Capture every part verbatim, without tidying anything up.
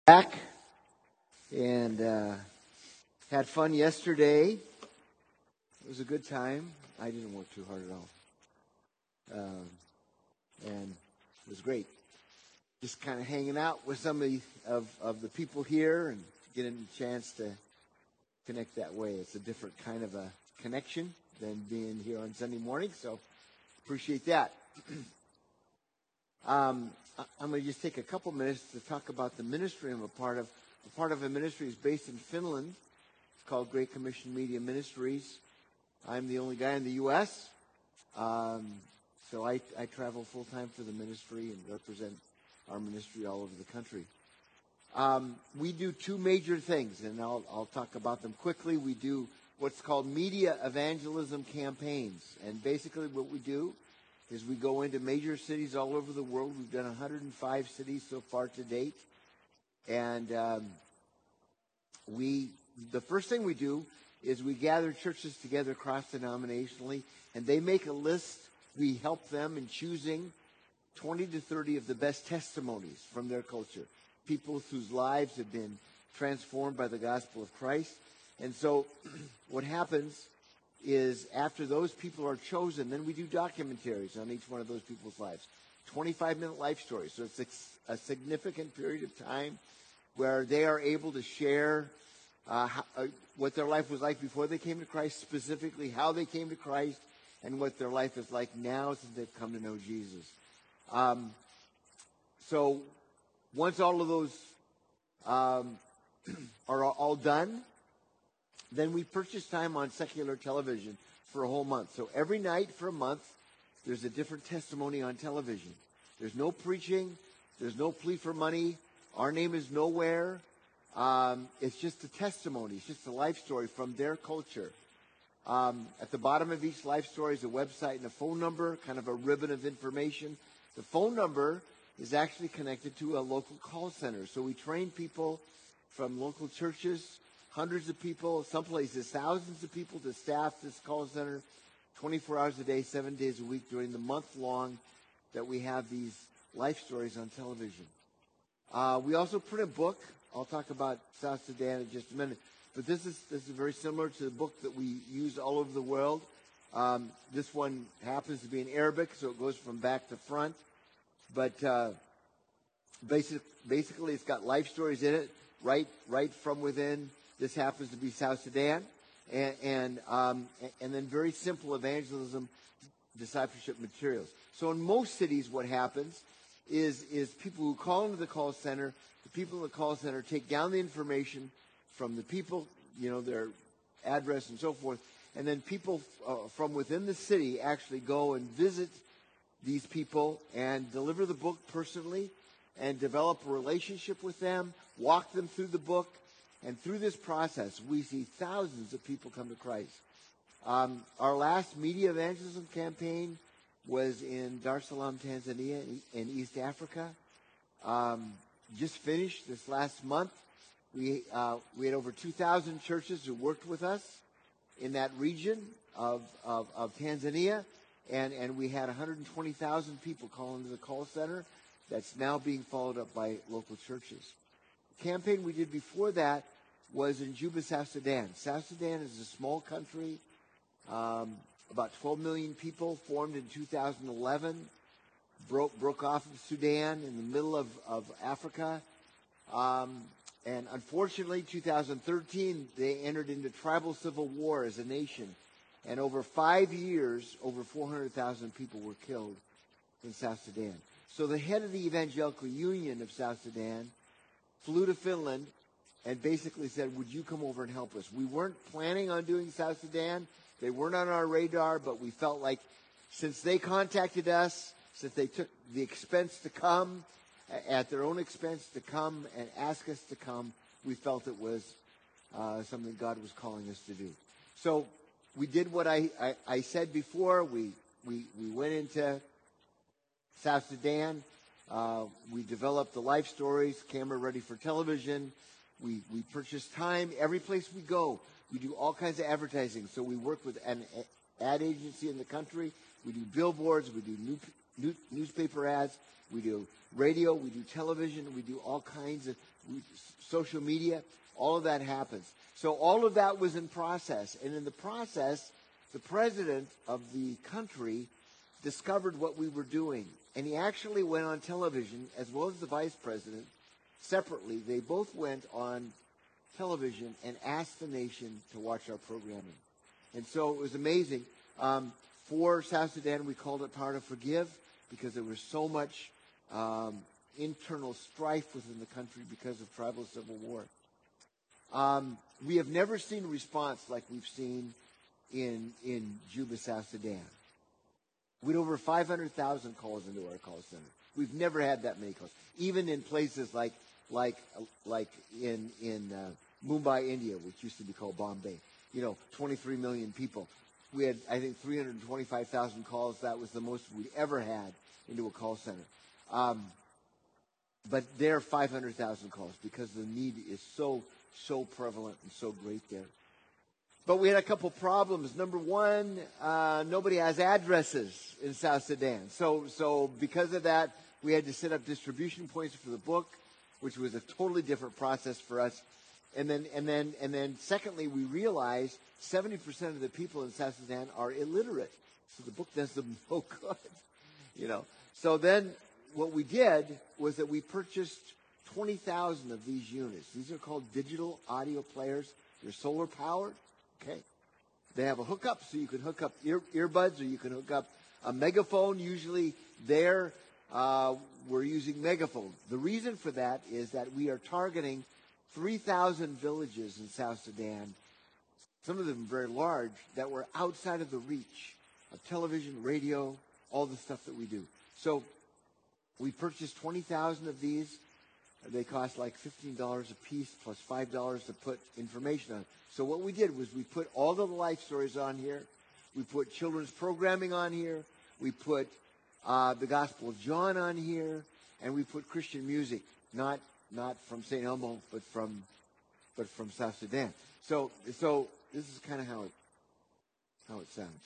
Back and uh, had fun yesterday. It was a good time. I didn't work too hard at all, um, and it was great. Just kind of hanging out with some of the, of, of the people here and getting a chance to connect that way. It's a different kind of a connection than being here on Sunday morning, so appreciate that. um, I'm going to just take a couple minutes to talk about the ministry I'm a part of. A part of a ministry is based in Finland. It's called Great Commission Media Ministries. I'm the only guy in the U S, um, so I, I travel full-time for the ministry and represent our ministry all over the country. Um, we do two major things, and I'll, I'll talk about them quickly. We do what's called media evangelism campaigns, and basically what we do is we go into major cities all over the world. We've done one hundred five cities so far to date. And um, we, the first thing we do is we gather churches together cross-denominationally, and they make a list. We help them in choosing twenty to thirty of the best testimonies from their culture, people whose lives have been transformed by the gospel of Christ. And so what happens is after those people are chosen, then we do documentaries on each one of those people's lives. twenty-five minute life stories. So it's a, a significant period of time where they are able to share uh, how, uh, what their life was like before they came to Christ, specifically how they came to Christ, and what their life is like now since they've come to know Jesus. Um, so once all of those um, are all done, then we purchase time on secular television for a whole month. So every night for a month, there's a different testimony on television. There's no preaching. There's no plea for money. Our name is nowhere. Um, it's just a testimony. It's just a life story from their culture. Um, at the bottom of each life story is a website and a phone number, kind of a ribbon of information. The phone number is actually connected to a local call center. So we train people from local churches, hundreds of people, some places thousands of people to staff this call center twenty-four hours a day, seven days a week during the month long that we have these life stories on television. Uh, we also print a book. I'll talk about South Sudan in just a minute. But this is this is very similar to the book that we use all over the world. Um, this one happens to be in Arabic, so it goes from back to front. But uh, basic, basically, it's got life stories in it, right, right from within. This happens to be South Sudan, and and, um, and then very simple evangelism, discipleship materials. So in most cities, what happens is is people who call into the call center, the people in the call center take down the information from the people, you know, their address and so forth, and then people uh, from within the city actually go and visit these people and deliver the book personally and develop a relationship with them, walk them through the book. And through this process, we see thousands of people come to Christ. Um, our last media evangelism campaign was in Dar es Salaam, Tanzania, in East Africa. Um, just finished this last month. We uh, we had over two thousand churches who worked with us in that region of of, of Tanzania, and, and we had one hundred twenty thousand people call into the call center. That's now being followed up by local churches. Campaign we did before that was in Juba, South Sudan. South Sudan is a small country, um, about twelve million people, formed in two thousand eleven, broke broke off of Sudan in the middle of, of Africa. Um, and unfortunately, two thousand thirteen, they entered into tribal civil war as a nation. And over five years, over four hundred thousand people were killed in South Sudan. So the head of the Evangelical Union of South Sudan flew to Finland and basically said, would you come over and help us? We weren't planning on doing South Sudan. They weren't on our radar, but we felt like since they contacted us, since they took the expense to come, at their own expense to come and ask us to come, we felt it was uh, something God was calling us to do. So we did what I, I, I said before. We, we, we went into South Sudan. Uh, we developed the life stories, camera ready for television. We we purchase time. Every place we go, we do all kinds of advertising. So we work with an ad agency in the country. We do billboards. We do new, new, newspaper ads. We do radio. We do television. We do all kinds of we, social media, all of that happens. So all of that was in process. And in the process, the president of the country discovered what we were doing. And he actually went on television, as well as the vice president, separately. They both went on television and asked the nation to watch our programming. And so it was amazing. Um, for South Sudan, we called it Power to Forgive because there was so much um, internal strife within the country because of tribal civil war. Um, we have never seen a response like we've seen in in Juba, South Sudan. We had over five hundred thousand calls into our call center. We've never had that many calls, even in places like like like in in uh, Mumbai, India, which used to be called Bombay. You know, twenty-three million people. We had, I think, three hundred twenty-five thousand calls. That was the most we'd ever had into a call center. Um, but there are five hundred thousand calls because the need is so, so prevalent and so great there. But we had a couple problems. Number one, uh, nobody has addresses in South Sudan. So, so because of that, we had to set up distribution points for the book, which was a totally different process for us. And then, and then, and then, secondly, we realized seventy percent of the people in South Sudan are illiterate, so the book does them no good, you know. So then, what we did was that we purchased twenty thousand of these units. These are called digital audio players. They're solar powered. Okay, they have a hookup, so you can hook up ear, earbuds, or you can hook up a megaphone. Usually, there uh, we're using megaphone. The reason for that is that we are targeting three thousand villages in South Sudan, some of them very large, that were outside of the reach of television, radio, all the stuff that we do. So we purchased twenty thousand of these. They cost like fifteen dollars a piece plus five dollars to put information on. So what we did was we put all the life stories on here. We put children's programming on here. We put uh, the Gospel of John on here. And we put Christian music, not not from Saint Elmo, but from but from South Sudan. So so this is kind of how it how it sounds.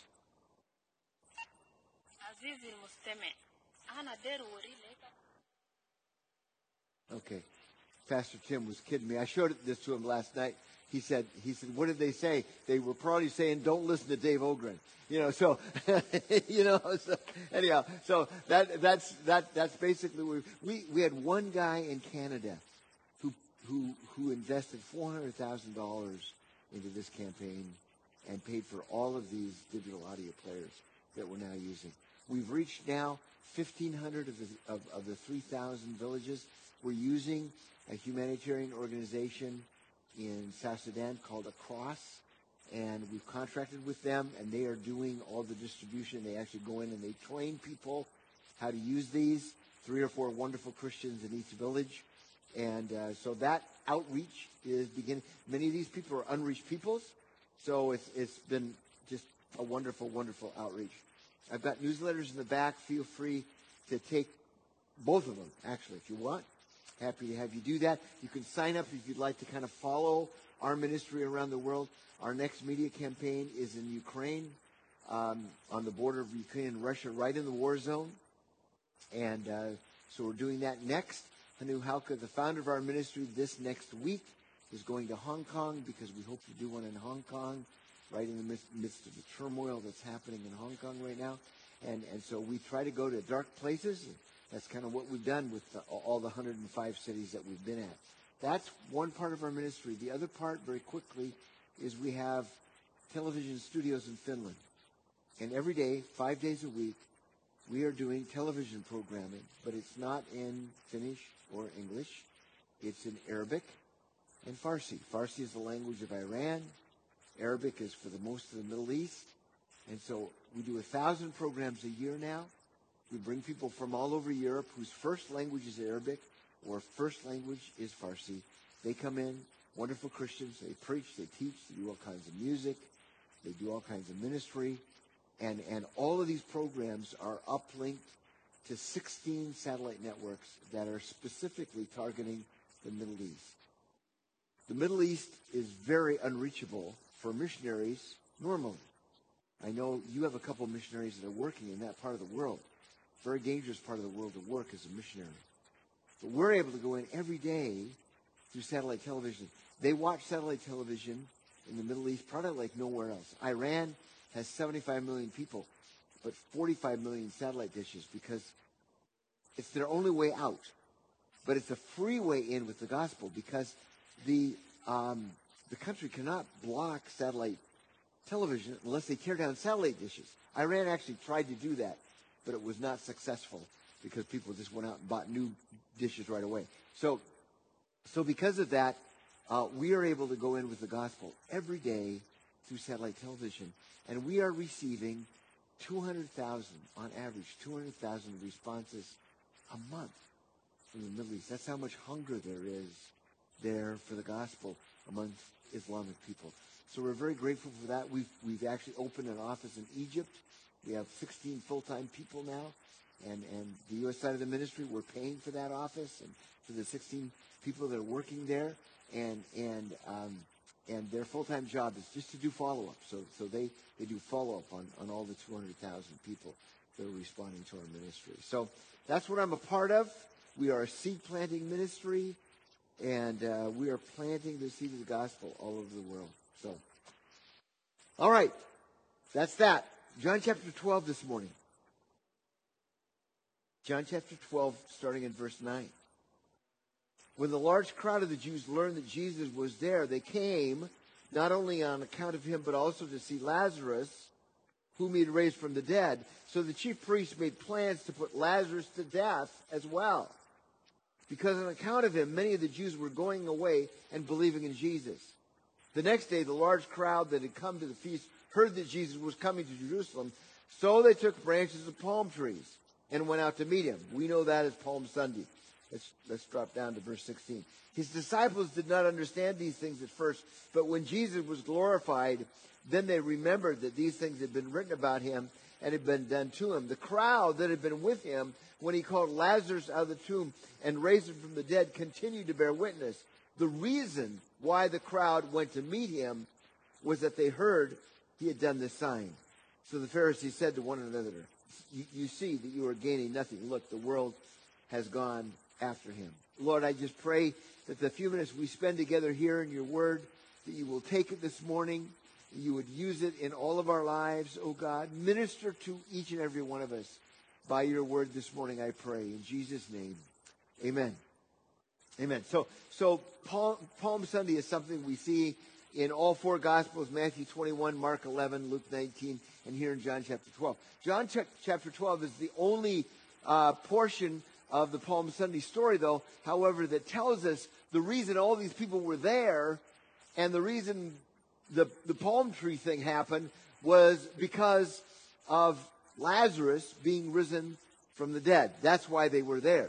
Okay, Pastor Tim was kidding me. I showed this to him last night. He said he said, "What did they say?" They were probably saying, "Don't listen to Dave Ogren." You know, so you know. So anyhow, so that that's that that's basically we we we had one guy in Canada who who who invested four hundred thousand dollars into this campaign and paid for all of these digital audio players that we're now using. We've reached now fifteen hundred of the of, of the three thousand villages. We're using a humanitarian organization in South Sudan called Across. And we've contracted with them, and they are doing all the distribution. They actually go in and they train people how to use these, three or four wonderful Christians in each village. And uh, so that outreach is beginning. Many of these people are unreached peoples, so it's, it's been just a wonderful, wonderful outreach. I've got newsletters in the back. Feel free to take both of them, actually, if you want. Happy to have you do that. You can sign up if you'd like to kind of follow our ministry around the world. Our next media campaign is in Ukraine, um, on the border of Ukraine and Russia, right in the war zone. And uh, so we're doing that next. Hanu Hauka, the founder of our ministry, this next week is going to Hong Kong because we hope to do one in Hong Kong, right in the midst, midst of the turmoil that's happening in Hong Kong right now. And, and so we try to go to dark places. That's kind of what we've done with the, all the one hundred five cities that we've been at. That's one part of our ministry. The other part, very quickly, is we have television studios in Finland. And every day, five days a week, we are doing television programming, but it's not in Finnish or English. It's in Arabic and Farsi. Farsi is the language of Iran. Arabic is for the most of the Middle East. And so we do a thousand programs a year now. We bring people from all over Europe whose first language is Arabic or first language is Farsi. They come in, wonderful Christians. They preach, they teach, they do all kinds of music. They do all kinds of ministry. And, and all of these programs are uplinked to sixteen satellite networks that are specifically targeting the Middle East. The Middle East is very unreachable for missionaries normally. I know you have a couple of missionaries that are working in that part of the world. Very dangerous part of the world to work as a missionary. But we're able to go in every day through satellite television. They watch satellite television in the Middle East probably like nowhere else. Iran has seventy-five million people, but forty-five million satellite dishes because it's their only way out. But it's a free way in with the gospel because the um, the country cannot block satellite television unless they tear down satellite dishes. Iran actually tried to do that, but it was not successful because people just went out and bought new dishes right away. So, so because of that, uh, we are able to go in with the gospel every day through satellite television, and we are receiving two hundred thousand, on average, two hundred thousand responses a month from the Middle East. That's how much hunger there is there for the gospel amongst Islamic people. So we're very grateful for that. We've, we've actually opened an office in Egypt. We have sixteen full-time people now. And, and the U S side of the ministry, we're paying for that office and for the sixteen people that are working there. And, and, um, and their full-time job is just to do follow-up. So, so they, they do follow-up on, on all the two hundred thousand people that are responding to our ministry. So that's what I'm a part of. We are a seed planting ministry, and uh, we are planting the seed of the gospel all over the world. So, all right, that's that. John chapter twelve this morning. John chapter twelve, starting in verse nine. When the large crowd of the Jews learned that Jesus was there, they came, not only on account of him, but also to see Lazarus, whom he had raised from the dead. So the chief priests made plans to put Lazarus to death as well, because on account of him, many of the Jews were going away and believing in Jesus. The next day, the large crowd that had come to the feast heard that Jesus was coming to Jerusalem, so they took branches of palm trees and went out to meet him. We know that as Palm Sunday. Let's, let's drop down to verse sixteen. His disciples did not understand these things at first, but when Jesus was glorified, then they remembered that these things had been written about him and had been done to him. The crowd that had been with him when he called Lazarus out of the tomb and raised him from the dead continued to bear witness. The reason why the crowd went to meet him was that they heard he had done this sign. So the Pharisees said to one another, you, you see that you are gaining nothing. Look, the world has gone after him. Lord, I just pray that the few minutes we spend together here in your word, that you will take it this morning, that you would use it in all of our lives, oh God. Minister to each and every one of us by your word this morning, I pray. In Jesus' name, amen. Amen. So, so Palm, Palm Sunday is something we see in all four Gospels, Matthew twenty-one, Mark eleven, Luke nineteen, and here in John chapter twelve. John ch- chapter twelve is the only uh, portion of the Palm Sunday story, though, however, that tells us the reason all these people were there and the reason the, the palm tree thing happened was because of Lazarus being risen from the dead. That's why they were there.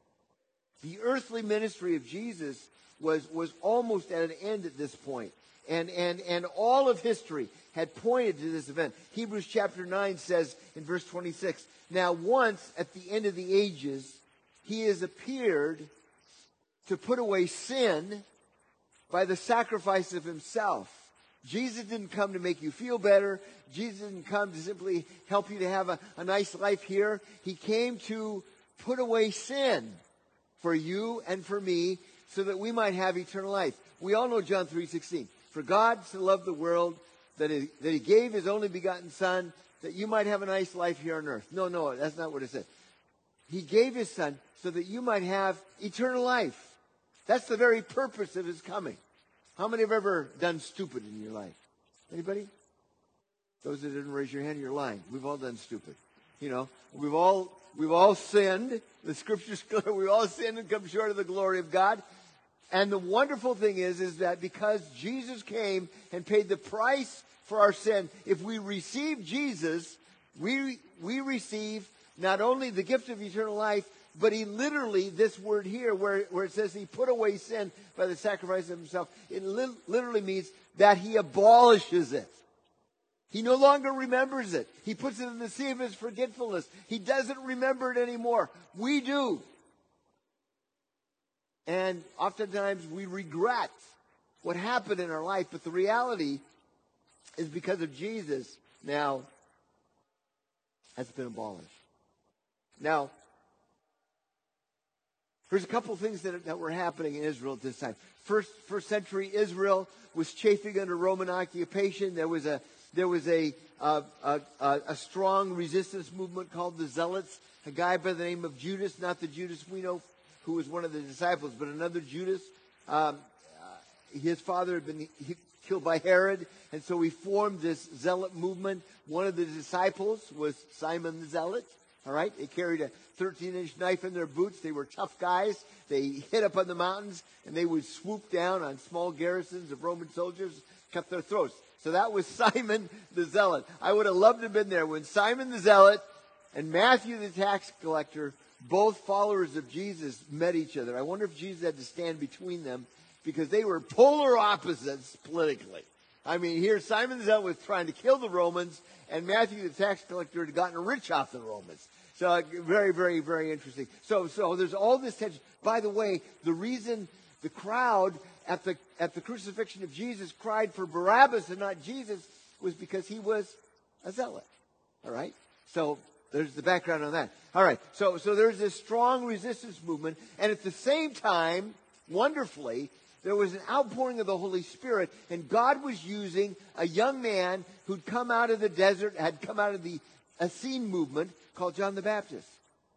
The earthly ministry of Jesus was, was almost at an end at this point. And, and, and all of history had pointed to this event. Hebrews chapter nine says in verse twenty-six, now once at the end of the ages, he has appeared to put away sin by the sacrifice of himself. Jesus didn't come to make you feel better. Jesus didn't come to simply help you to have a, a nice life here. He came to put away sin for you and for me so that we might have eternal life. We all know John three sixteen. For God so loved the world that he, that he gave his only begotten Son that you might have a nice life here on earth. No, no, that's not what it said. He gave his Son so that you might have eternal life. That's the very purpose of his coming. How many have ever done stupid in your life? Anybody? Those that didn't raise your hand, you're lying. We've all done stupid. You know, we've all we've all sinned. The scripture's clear. We've all sinned and come short of the glory of God. And the wonderful thing is, is that because Jesus came and paid the price for our sin, if we receive Jesus, we we receive not only the gift of eternal life, but he literally, this word here, where, where it says he put away sin by the sacrifice of himself, it li- literally means that he abolishes it. He no longer remembers it. He puts it in the sea of his forgetfulness. He doesn't remember it anymore. We do. And oftentimes we regret what happened in our life, but the reality is because of Jesus, now, has been abolished. Now, There's a couple of things that, that were happening in Israel at this time. First, first century Israel was chafing under Roman occupation. There was a there was a uh, a, a, a strong resistance movement called the Zealots. A guy by the name of Judas, not the Judas we know, who was one of the disciples, but another Judas. Um, uh, his father had been he, killed by Herod, and so he formed this zealot movement. One of the disciples was Simon the Zealot. All right, they carried a thirteen-inch knife in their boots. They were tough guys. They hid up on the mountains, and they would swoop down on small garrisons of Roman soldiers, cut their throats. So that was Simon the Zealot. I would have loved to have been there when Simon the Zealot and Matthew the tax collector, both followers of Jesus, met each other. I wonder if Jesus had to stand between them because they were polar opposites politically. I mean, here Simon the Zealot was trying to kill the Romans, and Matthew the tax collector had gotten rich off the Romans. So uh, very, very, very interesting. So, so there's all this tension. By the way, the reason the crowd at the at the crucifixion of Jesus cried for Barabbas and not Jesus was because he was a zealot. All right. So there's the background on that. All right. So so there's this strong resistance movement, and at the same time, wonderfully, there was an outpouring of the Holy Spirit, and God was using a young man who'd come out of the desert, had come out of the Essene movement, called John the Baptist.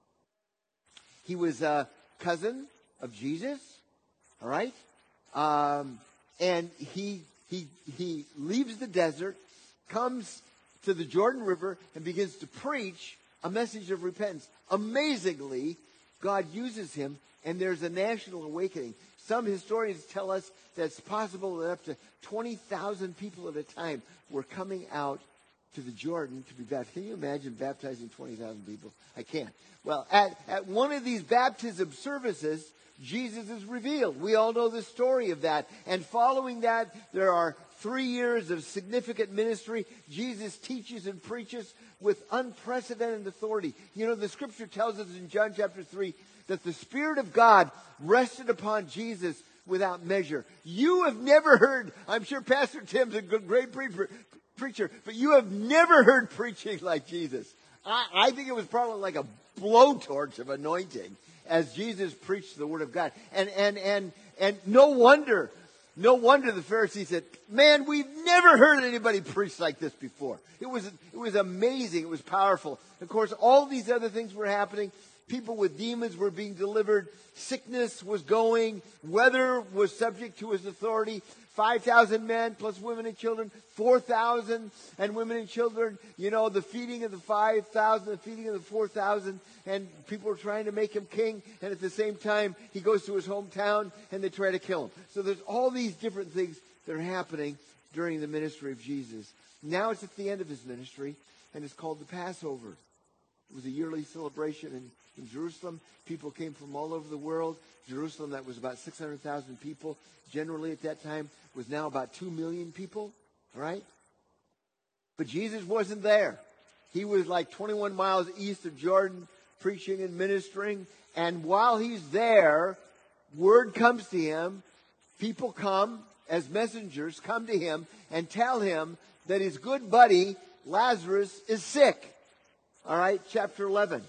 He was a cousin of Jesus, all right? Um, and he he he leaves the desert, comes to the Jordan River, and begins to preach a message of repentance. Amazingly, God uses him, and there's a national awakening. Some historians tell us that it's possible that up to twenty thousand people at a time were coming out to the Jordan to be baptized. Can you imagine baptizing twenty thousand people? I can't. Well, at, at one of these baptism services, Jesus is revealed. We all know the story of that. And following that, there are three years of significant ministry. Jesus teaches and preaches with unprecedented authority. You know, the scripture tells us in John chapter three that the Spirit of God rested upon Jesus without measure. You have never heard, I'm sure Pastor Tim's a good, great preacher, preacher, but you have never heard preaching like Jesus. I, I think it was probably like a blowtorch of anointing as Jesus preached the Word of God. And, and, and, and no wonder, no wonder the Pharisees said, man, we've never heard anybody preach like this before. It was, it was amazing. It was powerful. Of course, all these other things were happening. People with demons were being delivered. Sickness was going. Weather was subject to his authority. five thousand men plus women and children. four thousand and women and children. You know, the feeding of the five thousand, the feeding of the four thousand. And people were trying to make him king. And at the same time, he goes to his hometown and they try to kill him. So there's all these different things that are happening during the ministry of Jesus. Now it's at the end of his ministry, and it's called the Passover. It was a yearly celebration in, in Jerusalem. People came from all over the world. Jerusalem, that was about six hundred thousand people. Generally at that time was now about two million people. All right? But Jesus wasn't there. He was like twenty-one miles east of Jordan, preaching and ministering. And while he's there, word comes to him. People come as messengers, come to him and tell him that his good buddy, Lazarus, is sick. All right, chapter eleven.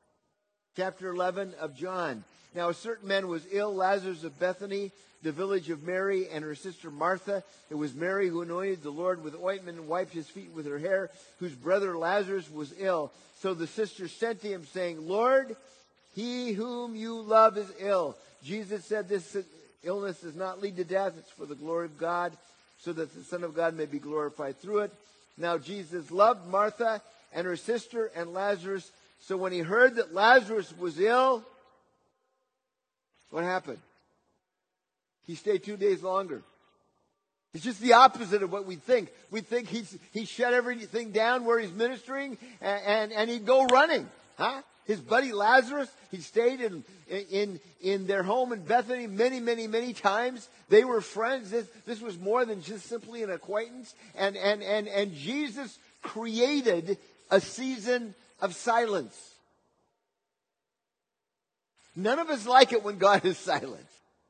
Chapter eleven of John. Now, a certain man was ill, Lazarus of Bethany, the village of Mary and her sister Martha. It was Mary who anointed the Lord with ointment and wiped his feet with her hair, whose brother Lazarus was ill. So the sisters sent to him, saying, Lord, he whom you love is ill. Jesus said, this illness does not lead to death. It's for the glory of God, so that the Son of God may be glorified through it. Now, Jesus loved Martha and her sister and Lazarus. So when he heard that Lazarus was ill, what happened? He stayed two days longer. It's just the opposite of what we think. We think he's, he shut everything down where he's ministering and, and, and he'd go running. Huh? His buddy Lazarus, he stayed in, in, in their home in Bethany many, many, many times. They were friends. This, this was more than just simply an acquaintance. And, and, and, and Jesus created a season of silence. None of us like it when God is silent.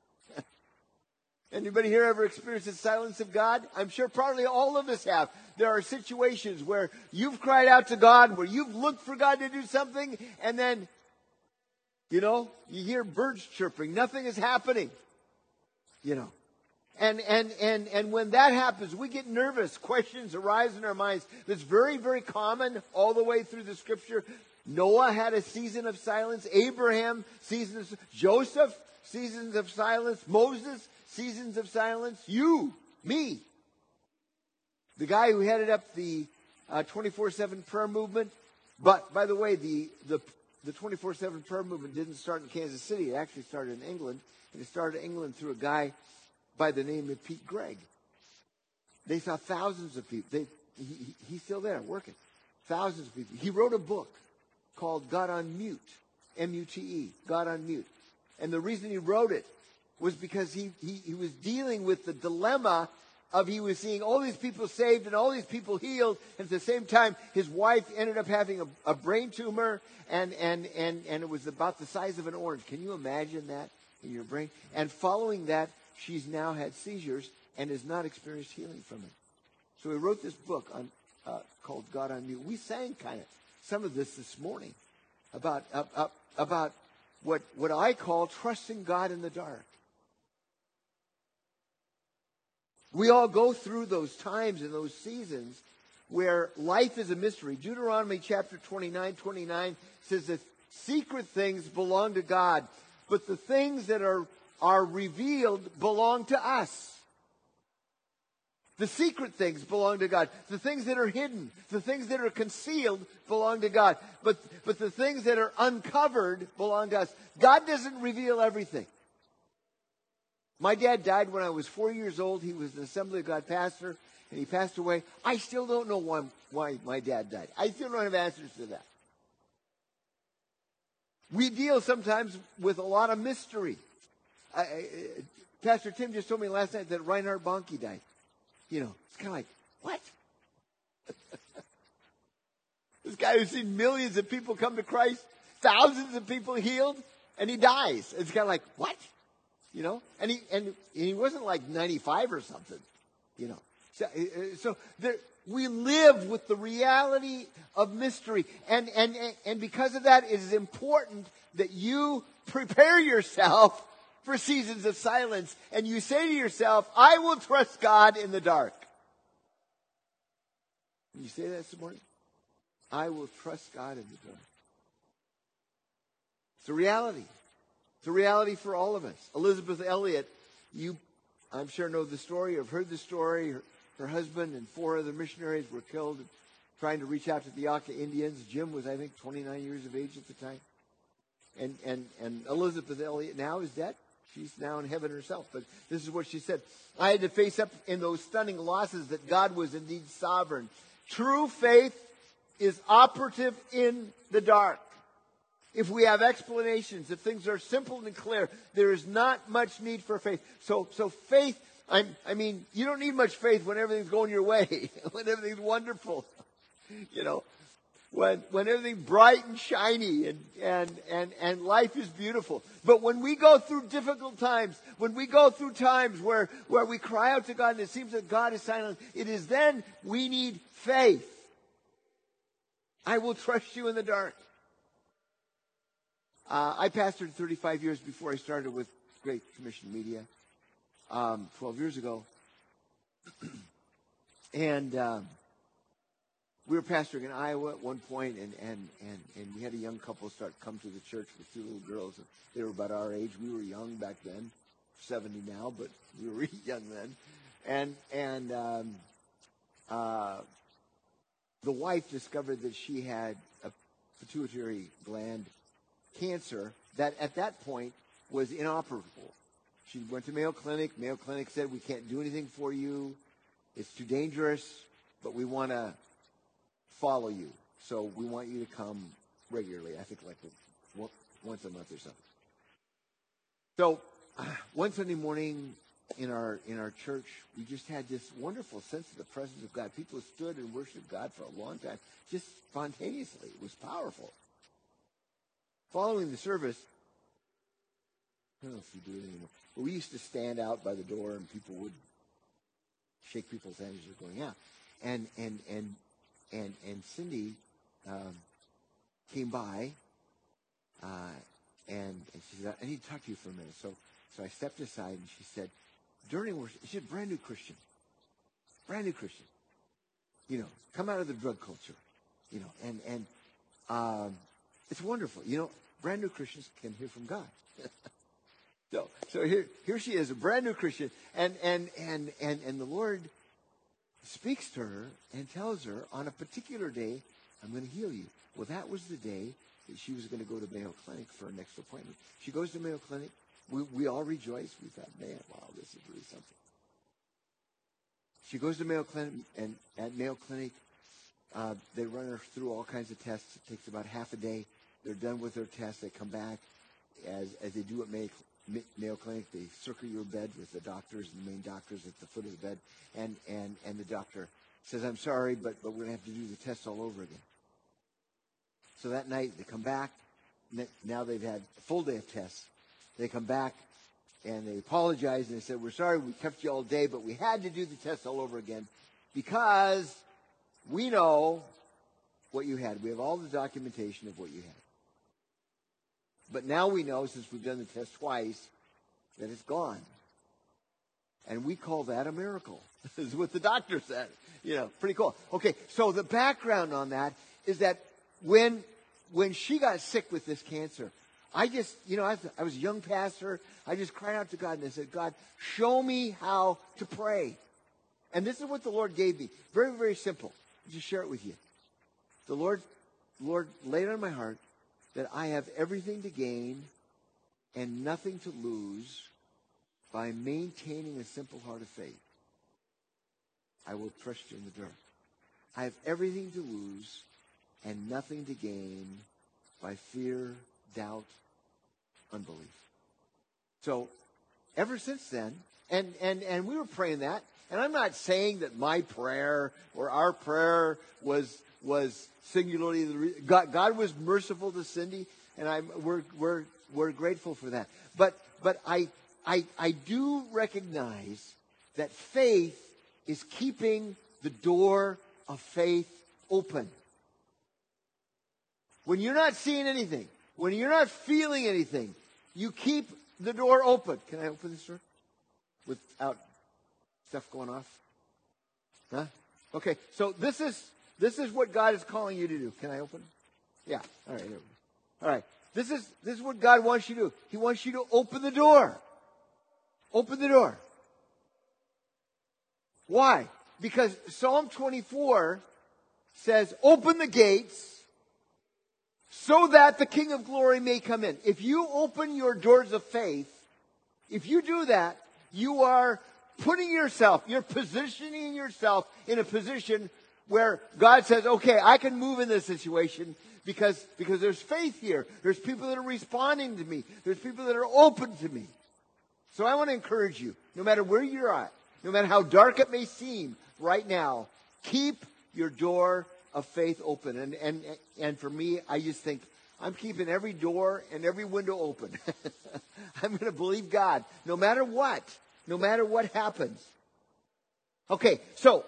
Anybody here ever experienced the silence of God? I'm sure probably all of us have. There are situations where you've cried out to God, where you've looked for God to do something, and then You know, you hear birds chirping. Nothing is happening. You know. And, and, and, and when that happens, we get nervous. Questions arise in our minds. That's very, very common all the way through the scripture. Noah had a season of silence. Abraham, seasons. Joseph, seasons of silence. Moses, seasons of silence. You, me. The guy who headed up the uh, twenty-four seven prayer movement. But, by the way, the, the, the twenty-four seven prayer movement didn't start in Kansas City. It actually started in England. And it started in England through a guy by the name of Pete Greig. They saw thousands of people. They, he, he's still there working. Thousands of people. He wrote a book called God on Mute, M U T E, God on Mute. And the reason he wrote it was because he, he, he was dealing with the dilemma of he was seeing all these people saved and all these people healed. And at the same time, his wife ended up having a, a brain tumor, and, and, and, and it was about the size of an orange. Can you imagine that in your brain? And following that, she's now had seizures and has not experienced healing from it. So he wrote this book on uh, called God on Mute. We sang kind of some of this this morning about uh, uh, about what what I call trusting God in the dark. We all go through those times and those seasons where life is a mystery. Deuteronomy chapter twenty-nine, twenty-nine says that secret things belong to God, but the things that are are revealed belong to us. The secret things belong to God. The things that are hidden, the things that are concealed belong to God. But, but the things that are uncovered belong to us. God doesn't reveal everything. My dad died when I was four years old. He was an Assembly of God pastor, and he passed away. I still don't know why, why my dad died. I still don't have answers to that. We deal sometimes with a lot of mystery. I, I, Pastor Tim just told me last night that Reinhard Bonnke died. You know, it's kind of like, what? This guy who's seen millions of people come to Christ, thousands of people healed, and he dies. It's kind of like, what? You know? And he and he wasn't like ninety-five or something. You know? So, so there, we live with the reality of mystery. And, and, and because of that, it is important that you prepare yourself for seasons of silence, and you say to yourself, I will trust God in the dark. Can you say that this morning? I will trust God in the dark. It's a reality. It's a reality for all of us. Elizabeth Elliot, you, I'm sure, know the story, or have heard the story. Her, her husband and four other missionaries were killed trying to reach out to the Auca Indians. Jim was, I think, twenty-nine years of age at the time. And, and, and Elizabeth Elliot now is dead. She's now in heaven herself. But this is what she said. I had to face up in those stunning losses that God was indeed sovereign. True faith is operative in the dark. If we have explanations, if things are simple and clear, there is not much need for faith. So, so faith, I'm, I mean, you don't need much faith when everything's going your way, when everything's wonderful, you know. When, when everything's bright and shiny and, and, and, and life is beautiful. But when we go through difficult times, when we go through times where, where we cry out to God and it seems that God is silent, it is then we need faith. I will trust you in the dark. Uh, I pastored thirty-five years before I started with Great Commission Media, um, twelve years ago. and, um, We were pastoring in Iowa at one point, and, and, and, and we had a young couple start come to the church with two little girls. They were about our age. We were young back then, seventy now, but we were really young then. And and um, uh, the wife discovered that she had a pituitary gland cancer that at that point was inoperable. She went to Mayo Clinic. Mayo Clinic said, we can't do anything for you. It's too dangerous, but we want to follow you. So we want you to come regularly. I think like once a month or something. So uh, one Sunday morning in our in our church, we just had this wonderful sense of the presence of God. People stood and worshiped God for a long time, just spontaneously. It was powerful. Following the service, I don't know if we do it anymore, but we used to stand out by the door and people would shake people's hands as they're going out. And and and and and Cindy um, came by, uh, and, and she said, I need to talk to you for a minute. So, so I stepped aside, and she said, during worship, she's a brand new Christian. Brand new Christian. You know, come out of the drug culture. You know, and, and um, it's wonderful. You know, brand new Christians can hear from God. so so here here she is, a brand new Christian, and and, and, and and the Lord speaks to her and tells her, on a particular day, I'm going to heal you. Well, that was the day that she was going to go to Mayo Clinic for her next appointment. She goes to Mayo Clinic. We, we all rejoice. We thought, man, wow, this is really something. She goes to Mayo Clinic, and at Mayo Clinic, uh, they run her through all kinds of tests. It takes about half a day. They're done with their tests. They come back, as as they do at Mayo, Mayo Clinic. They circle your bed with the doctors and the main doctors at the foot of the bed, and and and the doctor says, "I'm sorry, but but we're going to have to do the tests all over again." So that night they come back. Now they've had a full day of tests. They come back, and they apologize, and they said, we're sorry we kept you all day, but we had to do the test all over again because we know what you had. We have all the documentation of what you had. But now we know, since we've done the test twice, that it's gone. And we call that a miracle. Is what the doctor said. You know, pretty cool. Okay, so the background on that is that when when she got sick with this cancer, I just, you know, I was, I was a young pastor. I just cried out to God and I said, God, show me how to pray. And this is what the Lord gave me. Very, very simple. I'll just share it with you. The Lord, Lord laid on my heart that I have everything to gain and nothing to lose by maintaining a simple heart of faith. I will trust you in the dark. I have everything to lose and nothing to gain by fear, doubt, unbelief. So, ever since then, and, and, and we were praying that, and I'm not saying that my prayer or our prayer was was singularly the re- God. God was merciful to Cindy, and I'm we're we're we're grateful for that. But but I I I do recognize that faith is keeping the door of faith open. When you're not seeing anything, when you're not feeling anything, you keep the door open. Can I open this door? Without stuff going off? Huh? Okay, so this is this is what God is calling you to do. Can I open? Yeah. All right. There we go. All right. This is this is what God wants you to do. He wants you to open the door. Open the door. Why? Because Psalm twenty-four says, "Open the gates so that the King of Glory may come in." If you open your doors of faith, if you do that, you are putting yourself, you're positioning yourself in a position where God says, okay, I can move in this situation because, because there's faith here. There's people that are responding to me. There's people that are open to me. So I want to encourage you, no matter where you're at, no matter how dark it may seem right now, keep your door of faith open. And, and, and for me, I just think, I'm keeping every door and every window open. I'm going to believe God, no matter what, no matter what happens. Okay, so,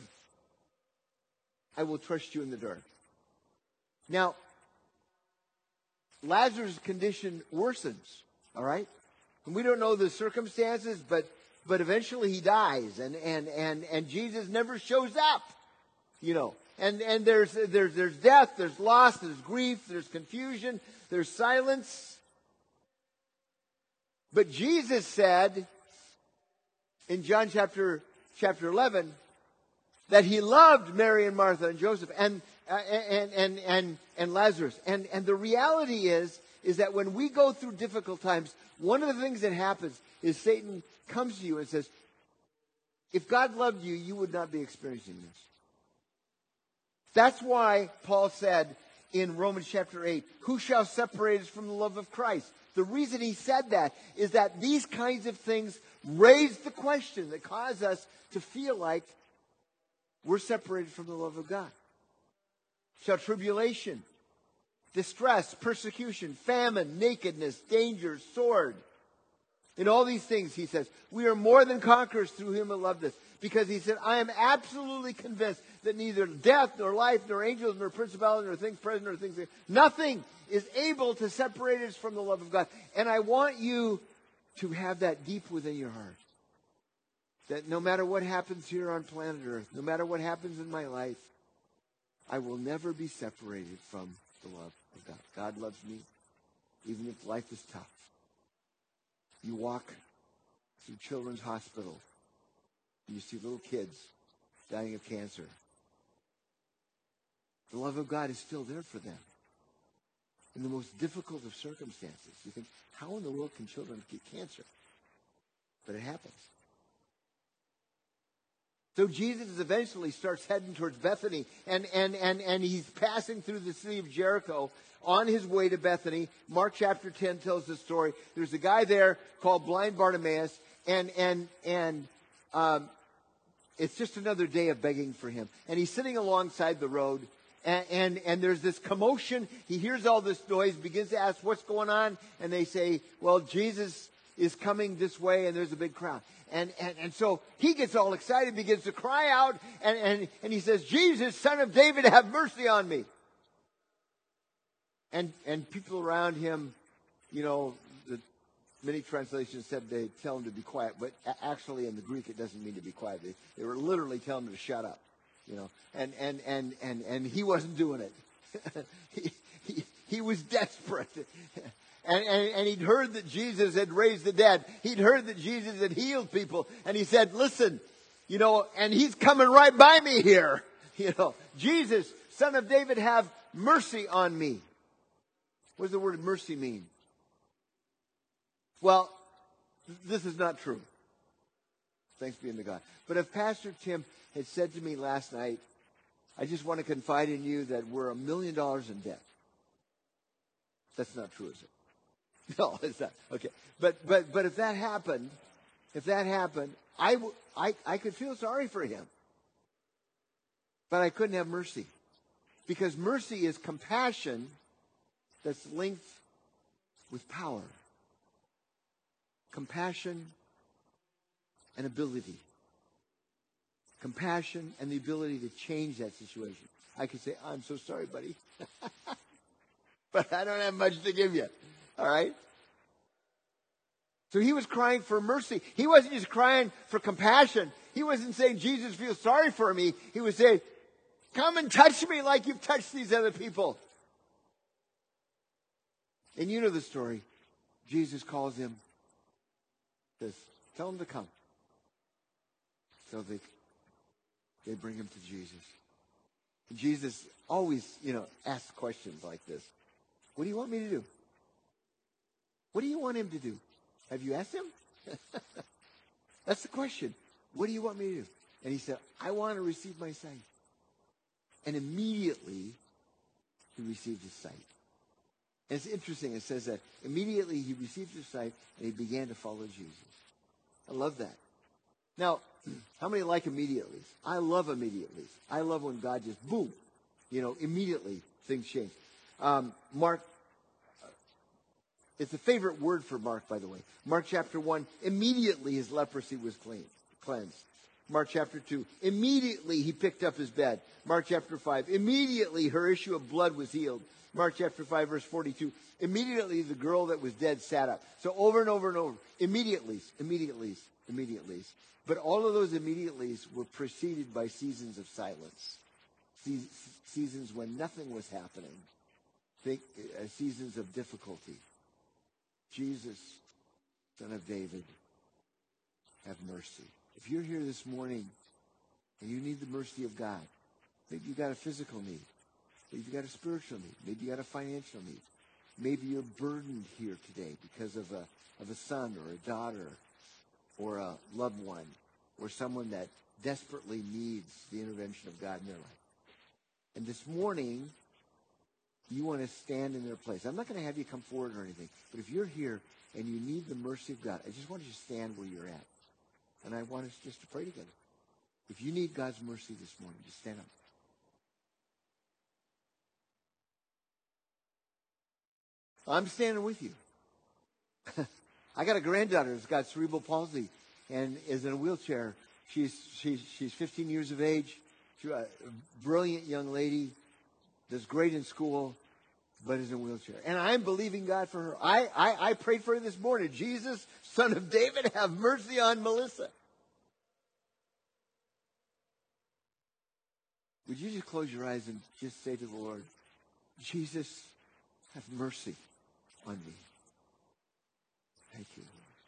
I will trust you in the dark. Now, Lazarus' condition worsens, all right? And we don't know the circumstances, but but eventually he dies, and and and, and Jesus never shows up, you know. And and there's there's there's death, there's loss, there's grief, there's confusion, there's silence. But Jesus said in John chapter chapter eleven that he loved Mary and Martha and Joseph and uh, and and and and Lazarus. And and the reality is is that when we go through difficult times, one of the things that happens is Satan comes to you and says, if God loved you, you would not be experiencing this. That's why Paul said in Romans chapter eight, who shall separate us from the love of Christ? The reason he said that is that these kinds of things raise the question that cause us to feel like we're separated from the love of God. Shall tribulation, distress, persecution, famine, nakedness, danger, sword. In all these things, he says, we are more than conquerors through him who loved us. Because he said, I am absolutely convinced that neither death, nor life, nor angels, nor principalities, nor things present, nor things... Nothing is able to separate us from the love of God. And I want you to have that deep within your heart. That no matter what happens here on planet Earth, no matter what happens in my life, I will never be separated from the love of God. God loves me, even if life is tough. You walk through Children's Hospital, and you see little kids dying of cancer. The love of God is still there for them. In the most difficult of circumstances. You think, how in the world can children get cancer? But it happens. So Jesus eventually starts heading towards Bethany, and, and, and, and he's passing through the city of Jericho on his way to Bethany. Mark chapter ten tells the story. There's a guy there called blind Bartimaeus, and, and, and um, it's just another day of begging for him. And he's sitting alongside the road, and, and, and there's this commotion. He hears all this noise, begins to ask what's going on, and they say, well, Jesus is coming this way, and there's a big crowd. And, and, and so he gets all excited, begins to cry out, and, and, and he says, Jesus, Son of David, have mercy on me. And, and people around him, you know, the many translations said they tell him to be quiet, but actually in the Greek it doesn't mean to be quiet. They, they were literally telling him to shut up, you know. And, and, and, and, and he wasn't doing it. he, he, he was desperate. And, and, and he'd heard that Jesus had raised the dead. He'd heard that Jesus had healed people. And he said, listen, you know, and he's coming right by me here. You know, Jesus, Son of David, have mercy on me. What does the word mercy mean? Well, this is not true. Thanks be unto God. But if Pastor Tim had said to me last night, I just want to confide in you that we're a million dollars in debt. That's not true, is it? No, it's not. Okay. But, but, but if that happened, if that happened, I, w- I, I could feel sorry for him. But I couldn't have mercy. Because mercy is compassion that's linked with power. Compassion and ability. Compassion and the ability to change that situation. I could say, I'm so sorry, buddy. But I don't have much to give you. All right? So he was crying for mercy. He wasn't just crying for compassion. He wasn't saying, Jesus feels sorry for me. He was saying, come and touch me like you've touched these other people. And you know the story. Jesus calls him, says, tell him to come. So they, they bring him to Jesus. And Jesus always, you know, asks questions like this. What do you want me to do? What do you want him to do? Have you asked him? That's the question. What do you want me to do? And he said, I want to receive my sight. And immediately, he received his sight. And it's interesting. It says that immediately he received his sight and he began to follow Jesus. I love that. Now, how many like immediately? I love immediately. I love when God just, boom, you know, immediately things change. Um, Mark, it's a favorite word for Mark, by the way. Mark chapter one, immediately his leprosy was clean, cleansed. Mark chapter two, immediately he picked up his bed. Mark chapter five, immediately her issue of blood was healed. Mark chapter five, verse forty-two, immediately the girl that was dead sat up. So over and over and over, immediately, immediately, immediately. But all of those immediatelys were preceded by seasons of silence. Se- seasons when nothing was happening. Think, uh, seasons of difficulty. Jesus, Son of David, have mercy. If you're here this morning and you need the mercy of God, maybe you got a physical need. Maybe you got a spiritual need. Maybe you got a financial need. Maybe you're burdened here today because of a of a son or a daughter or a loved one or someone that desperately needs the intervention of God in their life. And this morning, you want to stand in their place. I'm not going to have you come forward or anything, but if you're here and you need the mercy of God, I just want you to stand where you're at. And I want us just to pray together. If you need God's mercy this morning, just stand up. I'm standing with you. I got a granddaughter who's got cerebral palsy and is in a wheelchair. She's she's she's fifteen years of age. She's a brilliant young lady, does great in school, but is in a wheelchair. And I'm believing God for her. I, I, I prayed for her this morning. Jesus, Son of David, have mercy on Melissa. Would you just close your eyes and just say to the Lord, Jesus, have mercy on me. Thank you,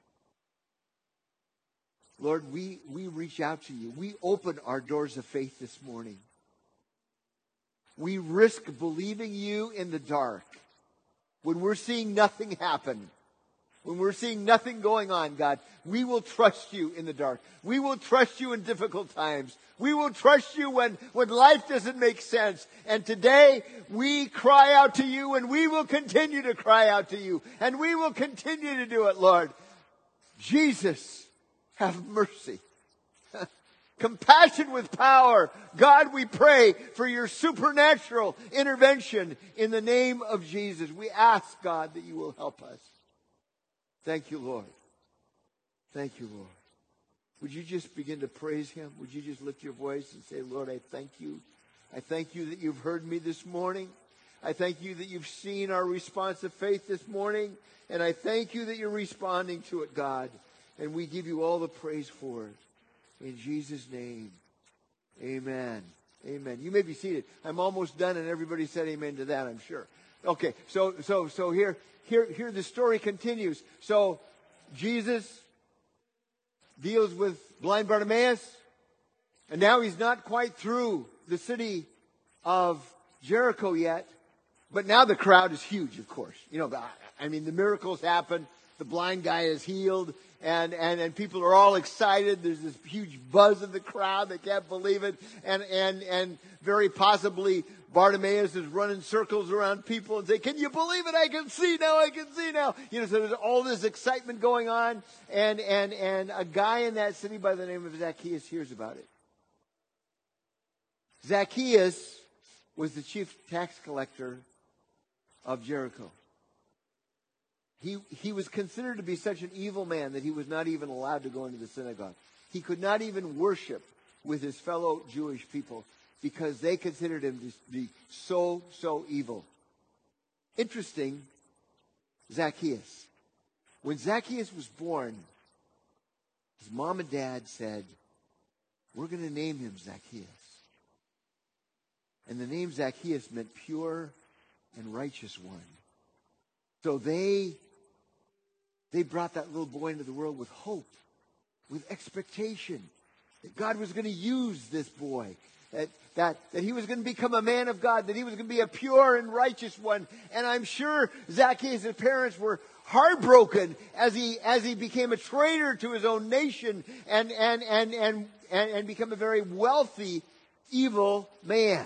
Lord. Lord, we, we reach out to you. We open our doors of faith this morning. We risk believing you in the dark when we're seeing nothing happen. When we're seeing nothing going on, God, we will trust you in the dark. We will trust you in difficult times. We will trust you when, when life doesn't make sense. And today, we cry out to you, and we will continue to cry out to you. And we will continue to do it, Lord. Jesus, have mercy. Compassion with power. God, we pray for your supernatural intervention in the name of Jesus. We ask, God, that you will help us. Thank you, Lord. Thank you, Lord. Would you just begin to praise him? Would you just lift your voice and say, Lord, I thank you. I thank you that you've heard me this morning. I thank you that you've seen our response of faith this morning. And I thank you that you're responding to it, God. And we give you all the praise for it. In Jesus' name, amen. Amen. You may be seated. I'm almost done, and everybody said amen to that, I'm sure. Okay, so so so here, here, here the story continues. So Jesus deals with blind Bartimaeus, and now he's not quite through the city of Jericho yet, but now the crowd is huge, of course. You know, I mean, the miracles happen. The blind guy is healed, and, and, and people are all excited. There's this huge buzz in the crowd. They can't believe it. And, and, and very possibly Bartimaeus is running circles around people and saying, can you believe it? I can see now. I can see now. You know, so there's all this excitement going on. And, and, and a guy in that city by the name of Zacchaeus hears about it. Zacchaeus was the chief tax collector of Jericho. He, he was considered to be such an evil man that he was not even allowed to go into the synagogue. He could not even worship with his fellow Jewish people because they considered him to be so, so evil. Interesting, Zacchaeus. When Zacchaeus was born, his mom and dad said, we're going to name him Zacchaeus. And the name Zacchaeus meant pure and righteous one. So they, they brought that little boy into the world with hope, with expectation that God was going to use this boy, that, that, that he was going to become a man of God, that he was going to be a pure and righteous one. And I'm sure Zacchaeus' parents were heartbroken as he, as he became a traitor to his own nation and, and, and, and, and, and become a very wealthy, evil man.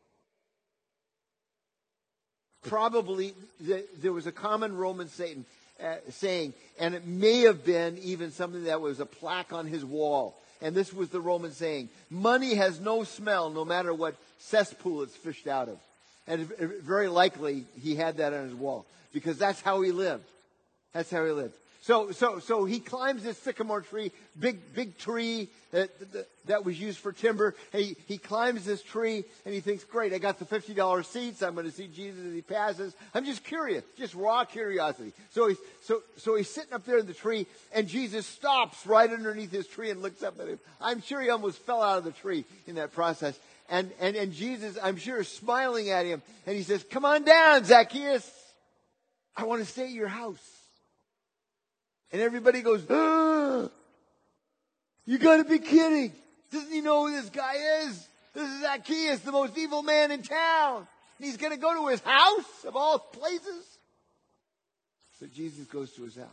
Probably there was a common Roman Satan, uh, saying, and it may have been even something that was a plaque on his wall. And this was the Roman saying, money has no smell no matter what cesspool it's fished out of. And very likely he had that on his wall because that's how he lived. That's how he lived. So, so, so he climbs this sycamore tree, big, big tree that, that, that was used for timber. He, he climbs this tree and he thinks, great, I got the fifty dollar seats. I'm going to see Jesus as he passes. I'm just curious, just raw curiosity. So he's, so, so he's sitting up there in the tree and Jesus stops right underneath his tree and looks up at him. I'm sure he almost fell out of the tree in that process. And, and, and Jesus, I'm sure, is smiling at him. And he says, come on down, Zacchaeus. I want to stay at your house. And everybody goes, ah, you got to be kidding. Doesn't he know who this guy is? This is Zacchaeus, the most evil man in town. And he's going to go to his house of all places. So Jesus goes to his house.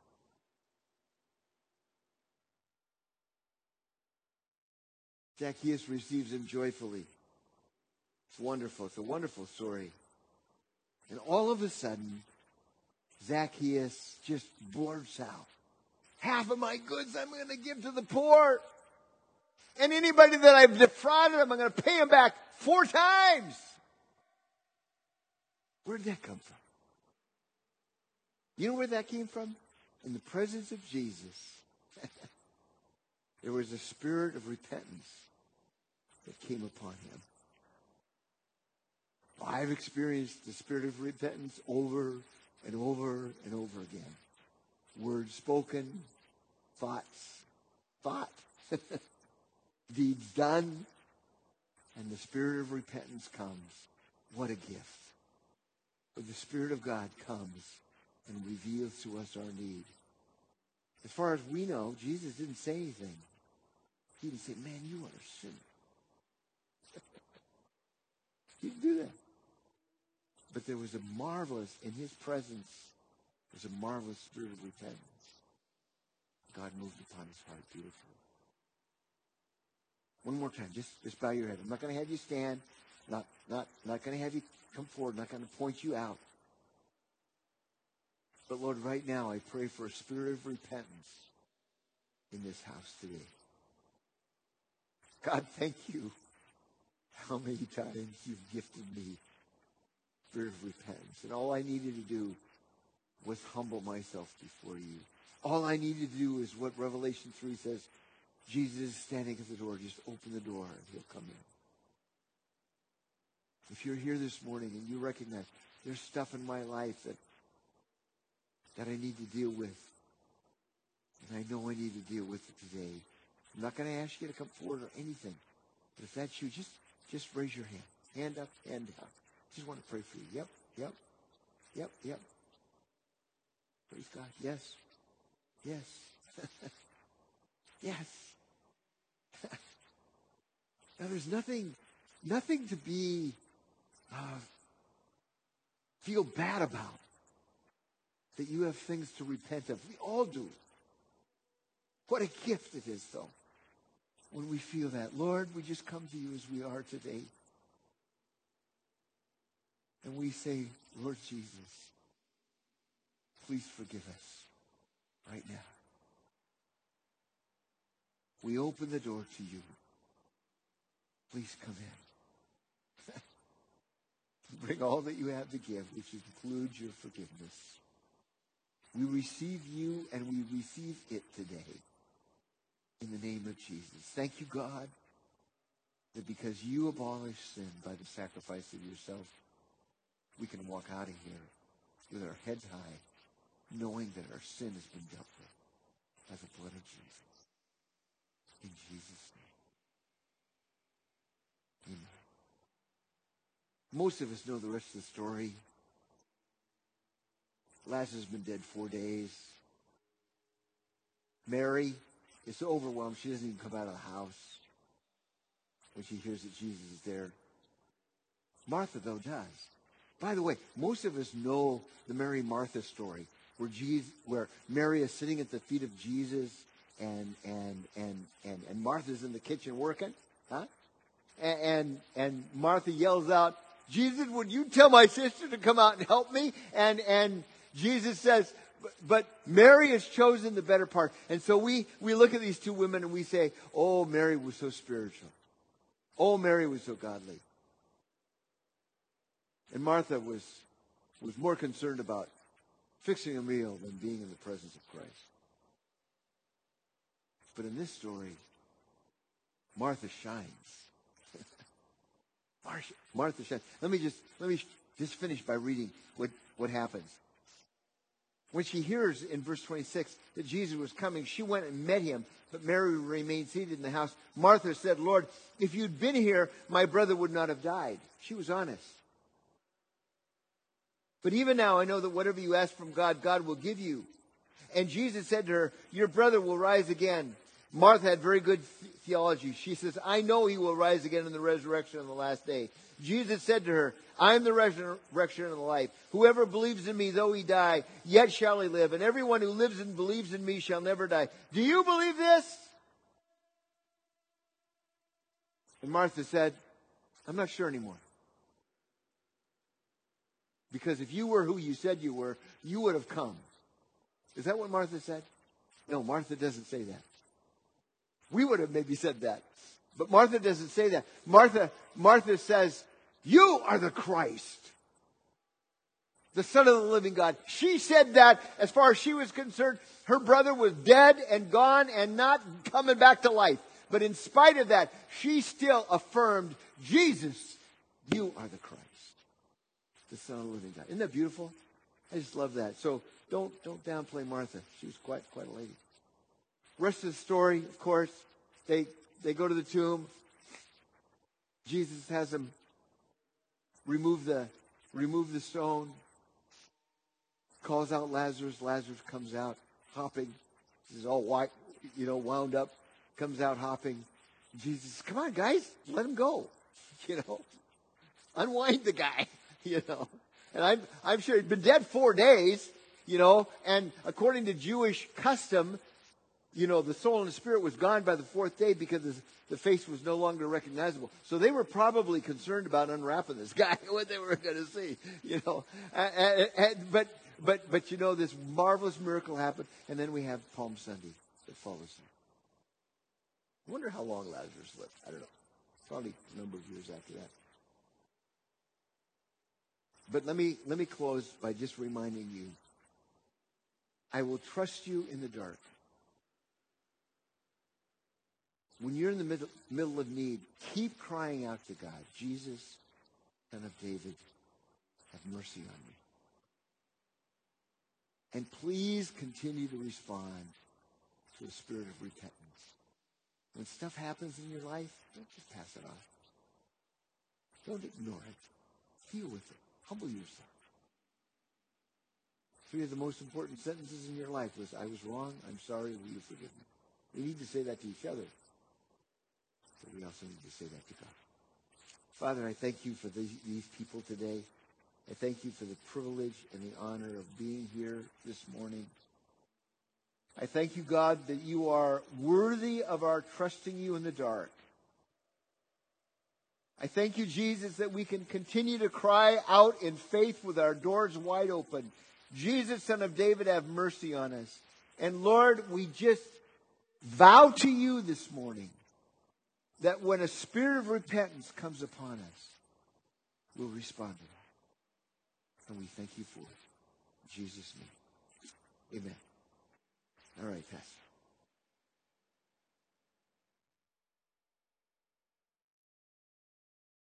Zacchaeus receives him joyfully. It's wonderful. It's a wonderful story. And all of a sudden, Zacchaeus just blurts out, half of my goods I'm going to give to the poor. And anybody that I've defrauded, I'm going to pay him back four times. Where did that come from? You know where that came from? In the presence of Jesus. There was a spirit of repentance that came upon him. I've experienced the spirit of repentance over and over and over again. Words spoken, thoughts, thought, deeds done, and the spirit of repentance comes. What a gift. But the Spirit of God comes and reveals to us our need. As far as we know, Jesus didn't say anything. He didn't say, man, you are a sinner. He didn't do that. But there was a marvelous, in his presence, there's a marvelous spirit of repentance. God moved upon his heart beautifully. One more time, just, just bow your head. I'm not going to have you stand. Not, not, not going to have you come forward. Not going to point you out. But Lord, right now I pray for a spirit of repentance in this house today. God, thank you how many times you've gifted me spirit of repentance. And all I needed to do was humble myself before you. All I needed to do is what Revelation three says. Jesus is standing at the door. Just open the door and he'll come in. If you're here this morning and you recognize there's stuff in my life that, that I need to deal with, and I know I need to deal with it today, I'm not going to ask you to come forward or anything. But if that's you, just, just raise your hand. Hand up, hand down. Just want to pray for you. Yep, yep, yep, yep. Praise God. Yes, yes, yes. Now there's nothing, nothing to be, uh, feel bad about. That you have things to repent of. We all do. What a gift it is, though, when we feel that. Lord, we just come to you as we are today. And we say, Lord Jesus, please forgive us right now. We open the door to you. Please come in. Bring all that you have to give, which includes your forgiveness. We receive you and we receive it today. In the name of Jesus. Thank you, God, that because you abolished sin by the sacrifice of yourself, we can walk out of here with our heads high, knowing that our sin has been dealt with by the blood of Jesus. In Jesus' name. Amen. Most of us know the rest of the story. Lazarus has been dead four days. Mary is so overwhelmed she doesn't even come out of the house when she hears that Jesus is there. Martha, though, does. By the way, most of us know the Mary Martha story, where Jesus, where Mary is sitting at the feet of Jesus, and and and and, and Martha's in the kitchen working, huh? And, and and Martha yells out, "Jesus, would you tell my sister to come out and help me?" And and Jesus says, but Mary has chosen the better part. And so we, we look at these two women and we say, oh, Mary was so spiritual. Oh, Mary was so godly. And Martha was, was more concerned about fixing a meal than being in the presence of Christ. But in this story, Martha shines. Martha shines. Let me just, let me just finish by reading what, what happens. When she hears in verse twenty-six that Jesus was coming, she went and met him, but Mary remained seated in the house. Martha said, Lord, if you'd been here, my brother would not have died. She was honest. But even now I know that whatever you ask from God, God will give you. And Jesus said to her, your brother will rise again. Martha had very good theology. She says, I know he will rise again in the resurrection on the last day. Jesus said to her, I am the resurrection and the life. Whoever believes in me, though he die, yet shall he live. And everyone who lives and believes in me shall never die. Do you believe this? And Martha said, I'm not sure anymore. Because if you were who you said you were, you would have come. Is that what Martha said? No, Martha doesn't say that. We would have maybe said that. But Martha doesn't say that. Martha, Martha says, you are the Christ, the Son of the living God. She said that as far as she was concerned, her brother was dead and gone and not coming back to life. But in spite of that, she still affirmed, Jesus, you are the Christ. the Son of the living God. Isn't that beautiful? I just love that. So don't don't downplay Martha. She was quite quite a lady. Rest of the story, of course, they they go to the tomb. Jesus has them remove the remove the stone. Calls out Lazarus. Lazarus comes out hopping. He's all white, you know, wound up. Comes out hopping. Jesus says, come on, guys, let him go. You know, unwind the guy. You know, and I'm I'm sure he'd been dead four days. You know, and according to Jewish custom, you know, the soul and the spirit was gone by the fourth day because the, the face was no longer recognizable. So they were probably concerned about unwrapping this guy, what they were going to see. You know, and, and, but but but you know, this marvelous miracle happened, and then we have Palm Sunday that follows there. I wonder how long Lazarus lived. I don't know. Probably a number of years after that. But let me let me close by just reminding you, I will trust you in the dark. When you're in the middle, middle of need, keep crying out to God. Jesus, Son of David, have mercy on me. And please continue to respond to a spirit of repentance. When stuff happens in your life, don't just pass it off. Don't ignore it. Deal with it. Humble yourself. Three of the most important sentences in your life was, I was wrong, I'm sorry, will you forgive me? We need to say that to each other. But we also need to say that to God. Father, I thank you for these, these people today. I thank you for the privilege and the honor of being here this morning. I thank you, God, that you are worthy of our trusting you in the dark. I thank you, Jesus, that we can continue to cry out in faith with our doors wide open. Jesus, Son of David, have mercy on us. And Lord, we just vow to you this morning that when a spirit of repentance comes upon us, we'll respond to that. And we thank you for it. In Jesus' name. Amen. All right, Pastor.